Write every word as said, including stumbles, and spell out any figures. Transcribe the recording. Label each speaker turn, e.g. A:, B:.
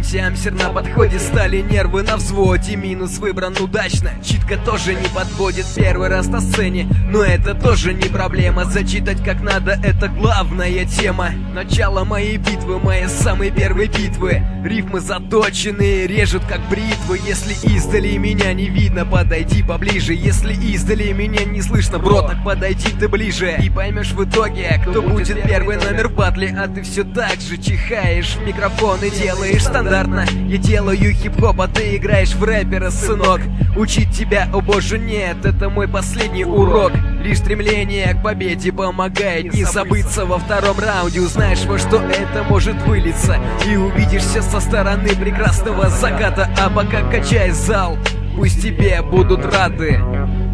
A: Тямсер на подходе, стали нервы на взводе. Минус выбран удачно, читка тоже не подводит. Первый раз на сцене, но это тоже не проблема. Зачитать как надо, это главная тема. Начало моей битвы, моей самой первой битвы. Рифмы заточенные, режут как бритвы. Если издали меня не видно, подойди поближе. Если издали меня не слышно, бро, так подойди ты ближе. И поймешь в итоге, кто будет первый номер в батле. А ты все так же чихаешь в микрофон и делаешь стандартно. Я делаю хип-хоп, а ты играешь в рэпера, сынок. Учить тебя, о боже, нет, это мой последний урок. Лишь стремление к победе помогает не забыться во втором раунде. Узнаешь, во что это может вылиться, и увидишься со стороны прекрасного заката. А пока качай зал, пусть тебе будут рады.